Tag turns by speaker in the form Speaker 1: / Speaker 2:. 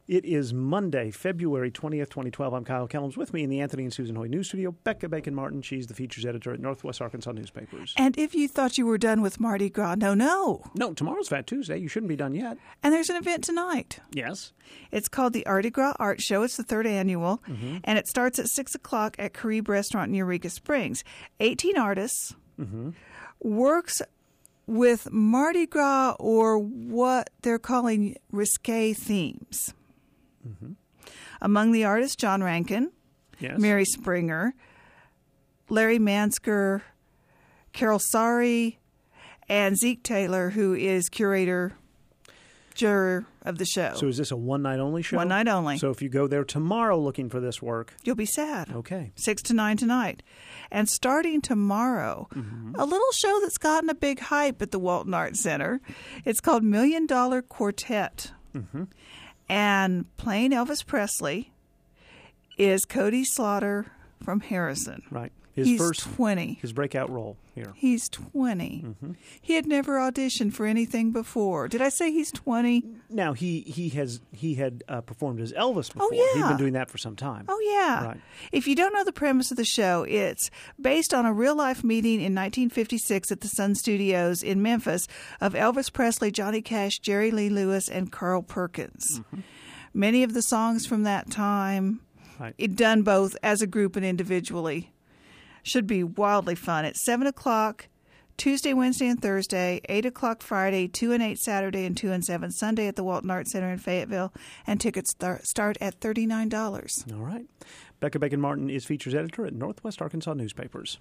Speaker 1: It is Monday, February 20th, 2012. I'm Kyle Kellums. With me in the Anthony and Susan Hoy News Studio, Becca Bacon-Martin. She's the features editor at Northwest Arkansas Newspapers.
Speaker 2: And if you thought you were done with Mardi Gras, no.
Speaker 1: No, tomorrow's Fat Tuesday. You shouldn't be done yet.
Speaker 2: And there's an event tonight.
Speaker 1: Yes.
Speaker 2: It's called the Mardi Gras Art Show. It's the third annual, and it starts at 6 o'clock at Carib Restaurant in Eureka Springs. 18 artists, works with Mardi Gras or what they're calling risque themes. Among the artists, John Rankin,
Speaker 1: Yes.
Speaker 2: Mary Springer, Larry Mansker, Carol Sari, and Zeke Taylor, who is juror of the show.
Speaker 1: So is this a one-night-only show?
Speaker 2: One night only.
Speaker 1: So if you go there tomorrow looking for this work...
Speaker 2: You'll be sad.
Speaker 1: Okay.
Speaker 2: 6 to 9 tonight. And starting tomorrow, a little show that's gotten a big hype at the Walton Arts Center. It's called $1 Million Quartet. And playing Elvis Presley is Cody Slaughter from Harrison.
Speaker 1: Right.
Speaker 2: He's 20.
Speaker 1: His breakout role here.
Speaker 2: He's 20. He had never auditioned for anything before. Did I say he's 20?
Speaker 1: Now, he had performed as Elvis before.
Speaker 2: Oh, yeah.
Speaker 1: He'd been doing that for some time.
Speaker 2: Oh, yeah.
Speaker 1: Right.
Speaker 2: If you don't know the premise of the show, it's based on a real-life meeting in 1956 at the Sun Studios in Memphis of Elvis Presley, Johnny Cash, Jerry Lee Lewis, and Carl Perkins. Many of the songs from that time, it done both as a group and individually, should be wildly fun. It's 7 o'clock Tuesday, Wednesday, and Thursday, 8 o'clock Friday, 2 and 8 Saturday, and 2 and 7 Sunday at the Walton Arts Center in Fayetteville, and tickets start at $39.
Speaker 1: All right. Becca Bacon-Martin is features editor at Northwest Arkansas Newspapers.